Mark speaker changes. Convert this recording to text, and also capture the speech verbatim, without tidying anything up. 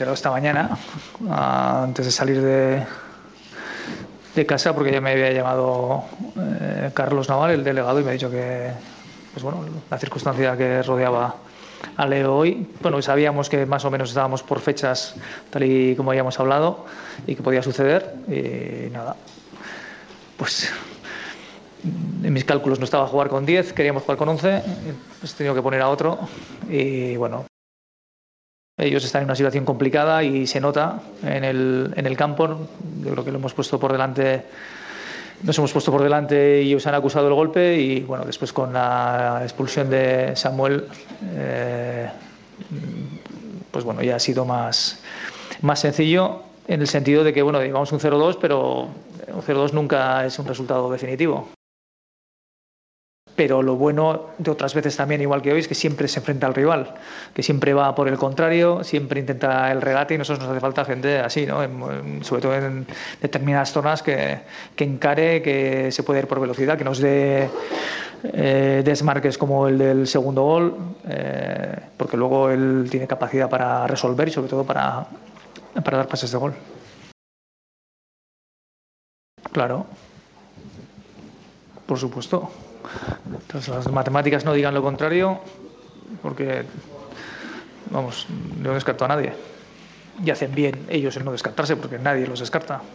Speaker 1: enterado esta mañana, antes de salir de, de casa, porque ya me había llamado eh, Carlos Naval, el delegado, y me ha dicho que, pues bueno, la circunstancia que rodeaba a Leo hoy, bueno, sabíamos que más o menos estábamos por fechas tal y como habíamos hablado y que podía suceder, y nada, pues en mis cálculos no estaba a jugar con diez, queríamos jugar con once, pues he tenido que poner a otro y bueno, ellos están en una situación complicada y se nota en el, en el campo. Yo creo que lo hemos puesto por delante, nos hemos puesto por delante y ellos han acusado el golpe, y bueno, después con la expulsión de Samuel eh, pues bueno, ya ha sido más, más sencillo, en el sentido de que bueno, llevamos un cero dos, pero un cero dos nunca es un resultado definitivo. Pero lo bueno de otras veces también, igual que hoy, es que siempre se enfrenta al rival, que siempre va por el contrario, siempre intenta el regate, y nosotros nos hace falta gente así, ¿no? En, en, sobre todo en determinadas zonas que, que encare, que se puede ir por velocidad, que nos dé eh, desmarques como el del segundo gol, eh, porque luego él tiene capacidad para resolver y sobre todo para, para dar pases de gol. Claro, por supuesto. Entonces, las matemáticas no digan lo contrario, porque, vamos, no descarto a nadie. Y hacen bien ellos en no descartarse, porque nadie los descarta.